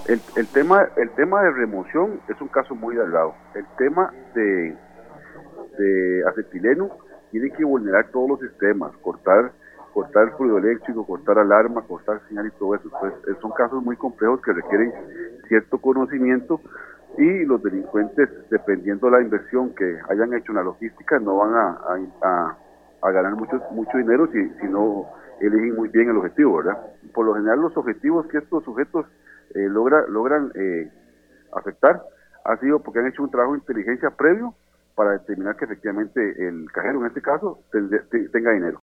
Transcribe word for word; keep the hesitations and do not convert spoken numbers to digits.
El, el tema el tema de remoción es un caso muy delgado. El tema de, de acetileno tiene que vulnerar todos los sistemas, cortar cortar el fluido eléctrico, cortar alarma, cortar señal y todo eso. Entonces, son casos muy complejos que requieren cierto conocimiento y los delincuentes, dependiendo de la inversión que hayan hecho en la logística, no van a, a, a, a ganar mucho, mucho dinero si, si no eligen muy bien el objetivo, ¿verdad? Por lo general, los objetivos que estos sujetos eh, logra, logran eh, afectar ha sido porque han hecho un trabajo de inteligencia previo para determinar que efectivamente el cajero, en este caso, tenga dinero.